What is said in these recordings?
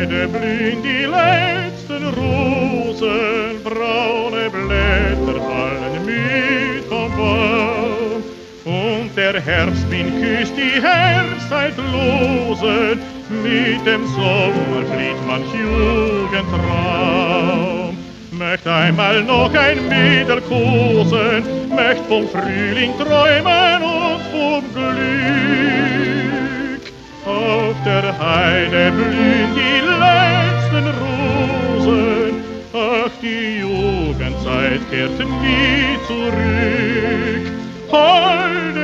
Heide blühen die letzten Rosen, braune Blätter fallen müd vom Baum. Und der Herbstwind küsst die Herbstzeitlosen, mit dem Sommer flieht manch Jugendtraum. Möcht einmal noch ein Mädel kosen, möcht vom Frühling träumen und vom Glück. Auf der Heide blühen die letzten Rosen, ach, die Jugendzeit kehrt nie zurück. Holde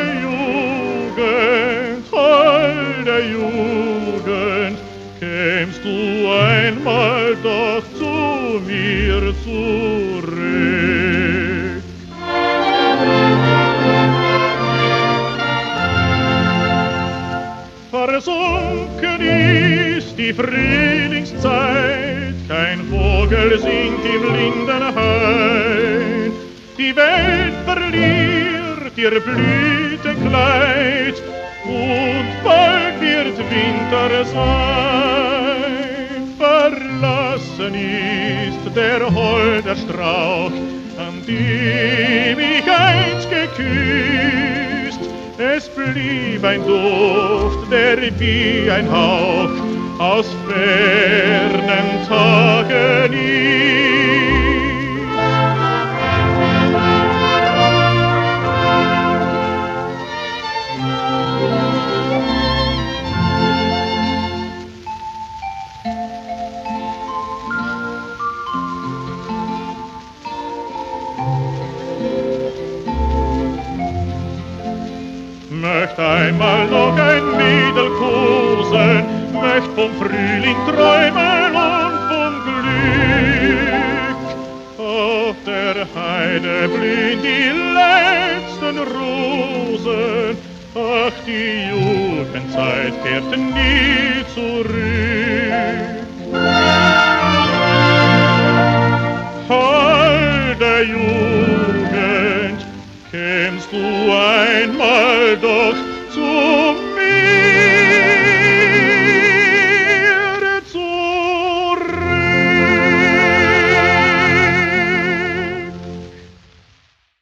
Jugend, kämst du einmal doch zu mir zurück. Versunken ist die Frühlingszeit, kein Vogel singt im Lindenhain. Die Welt verliert ihr Blütenkleid und bald wird Winter sein. Verlassen ist der holde Strauch, an dem ich einst geküsst. Es blieb ein Duft, der wie ein Hauch aus fernen Tagen ist. Möcht einmal noch ein Mädel kosen, möcht vom Frühling träumen und vom Glück. Auf der Heide blühen die letzten Rosen, ach, die Jugendzeit kehrt nie zurück. Holde Jugend, kämst du einmal doch zu